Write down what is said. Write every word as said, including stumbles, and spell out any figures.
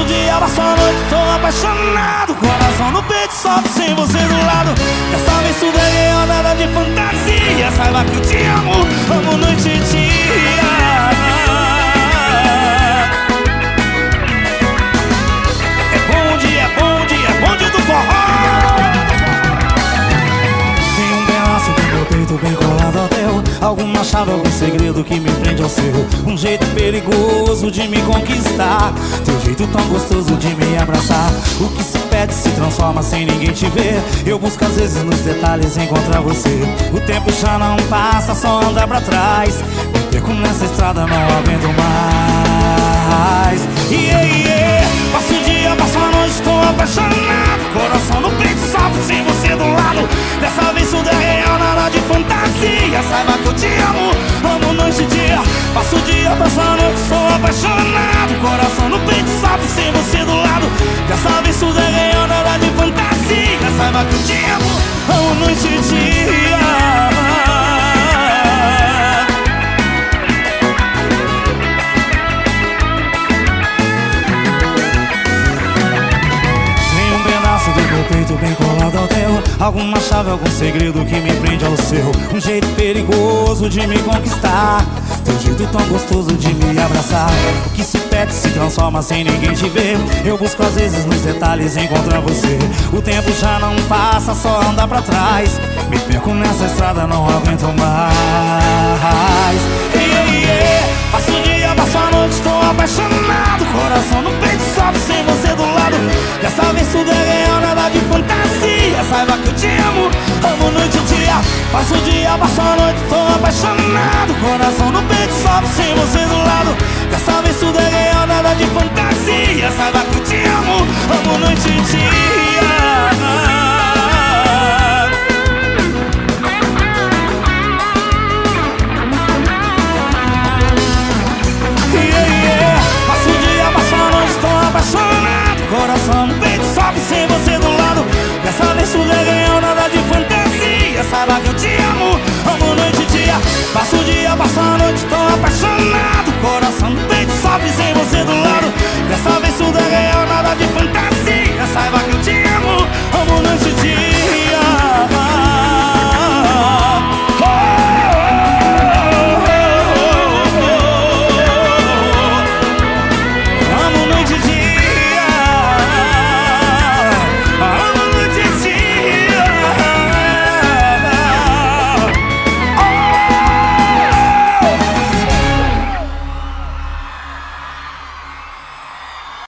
o dia, passo a noite, tô apaixonado. Coração no peito, sofre sem você do lado. Dessa vez tudo é real, nada de fantasia. Saiba que eu te amo, amo noite e dia. É bom dia, é bom dia, é bom dia do forró. Tem um pedaço do meu peito bem colado ao teu. Alguma chave, algum segredo que me prende ao seu. Um jeito perigoso de me conquistar. Teu jeito tão gostoso de me abraçar. O que se pede se transforma sem ninguém te ver. Eu busco às vezes nos detalhes encontrar você. O tempo já não passa, só anda pra trás. Me perco nessa estrada, não aguento mais. Yeah, yeah. Passo o dia, passo a noite, estou apaixonado. Coração no peito, sofre sem você do lado. Dessa vez tudo é real, nada de fantasia. Saiba que eu te amo, amo noite e dia. Passo o dia, passo a noite, sou apaixonado. Coração no peito, sofre sem você do lado. Dessa vez tudo é real, nada de fantasia. Saiba que eu te amo, amo noite e dia. Peito bem colado ao teu. Alguma chave, algum segredo que me prende ao seu. Um jeito perigoso de me conquistar. Teu jeito tão gostoso de me abraçar. O que se pede se transforma sem ninguém te ver. Eu busco às vezes nos detalhes encontrar você. O tempo já não passa, só anda pra trás. Me perco nessa estrada, não aguento mais. Yeah, yeah. Passo o dia, passo a noite, estou apaixonado. Coração no peito, sofre sem você do lado. Dessa vez tudo é real, nada de fantasia. Saiba que eu te amo, amo noite e dia. Passo o dia, passo a noite, tô apaixonado. Coração no peito, sofre sem você do lado. Dessa vez tudo é real, nada de fantasia. Saiba que eu te amo, amo noite e dia. Coração no peito, sobe sem você do lado. Dessa vez tudo é real, nada de fantasia. Saiba que eu te amo, amo noite e dia. Passo o dia, passo a noite, tô apaixonado. Coração no peito, sobe sem você do lado.